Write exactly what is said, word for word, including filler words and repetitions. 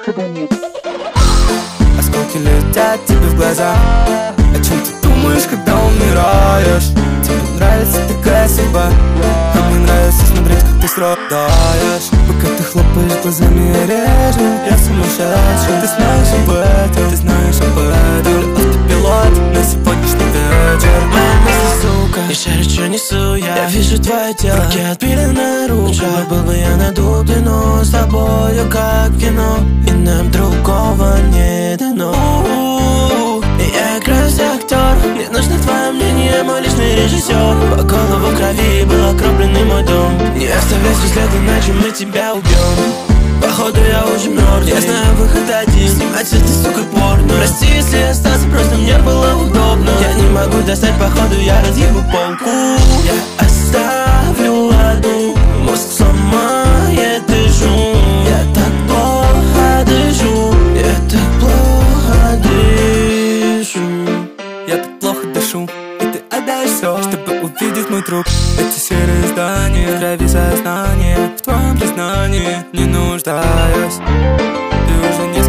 выхода нет. Осколки летят тебе в глаза. О чем ты думаешь, когда умираешь? Тебе нравится такая судьба, а мне нравится смотреть, как ты страдаешь. Пока ты хлопаешь глазами, я режу. Я сумасшедший, ты знаешь об этом, ты знаешь об этом. Автопилот на сегодняшний вечер. Моя мысль, сука, я шарю, что несу я. Я вижу твое тело, руки отпиленная рука. Был бы я на дубе, но с тобою как в кино, и нам другого не дано. Я играюсь актер, мне нужно твое мнение, мой личный режиссер. По голову в крови был окропленный мой дом. Не оставляй следы, иначе мы тебя убьем. Походу я уже мертв, я знаю выход один. Снимать это, сука, порно. Прости, если я остался, просто мне было удобно. Я не могу достать, походу я разъебу полку. Я оставлю одну, мозг сломает и шум. Я так плохо дышу, я так плохо дышу. Я так плохо дышу, и ты отдаешь все, чтобы увидеть мой труп. Эти серые здания, в крови сознание, в твоем признании не нуждаюсь. Ты уже не